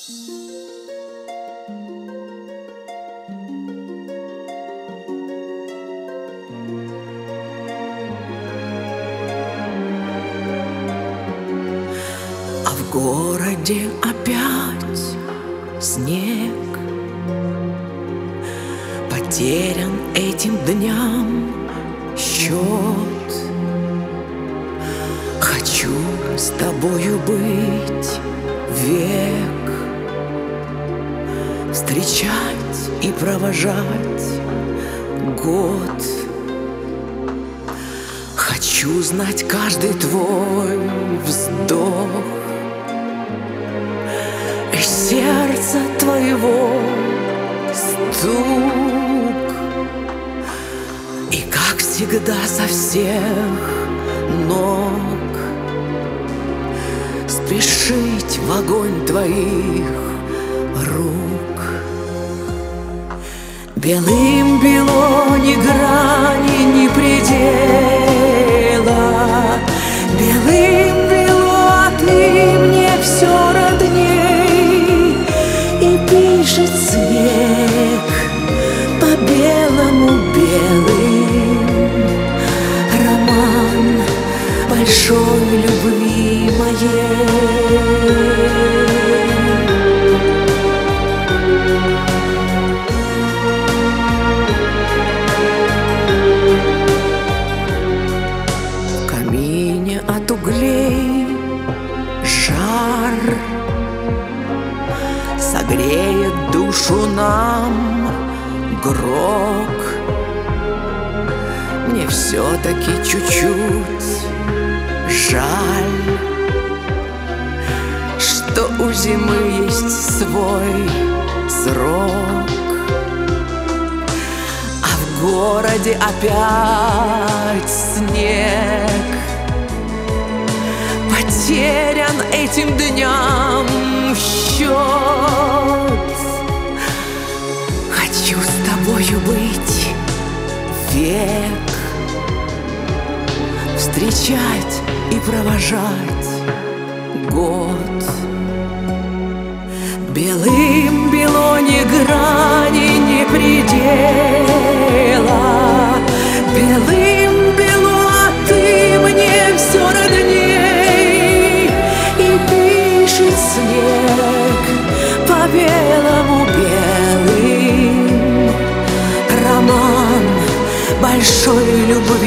А в городе опять снег, потерян этим дням счет. Хочу с тобою быть век, встречать и провожать год. Хочу знать каждый твой вздох, и сердца твоего стук. И как всегда со всех ног спешить в огонь твоих рук. Белым бело ни грани, ни предела. Белым бело, а ты мне все родней. И пишет снег по белому белым роман большой любви моей. В камине от углей жар согреет душу нам грок. Мне все-таки чуть-чуть жаль, что у зимы есть свой срок. А в городе опять снег, потерян этим дням счет. Хочу с тобою быть век, встречать и провожать год. Белым бело ни грани, ни предела. Белым бело, а ты мне все родней. И пишет снег по белому белым роман большой любви